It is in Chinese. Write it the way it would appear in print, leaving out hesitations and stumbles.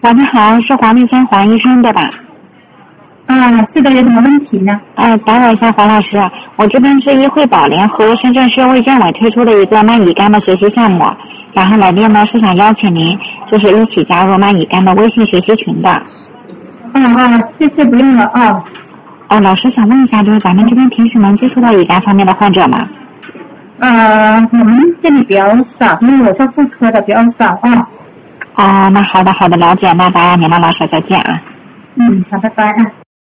晚上好，是黄立森黄医生对吧？ 是的，有什么问题呢？ 打扰一下黄老师，我这边是医惠保联和深圳市卫健委推出的一个慢乙肝的学习项目，然后来电呢是想邀请您就是一起加入慢乙肝的微信学习群的。 谢谢，不用了啊。 老师想问一下，就是咱们这边平时能接触到乙肝方面的患者吗？ 我们这里比较少，因为我做妇科的比较少啊。 那好的，了解，那打扰您了，老师，再见啊。 好，拜拜啊。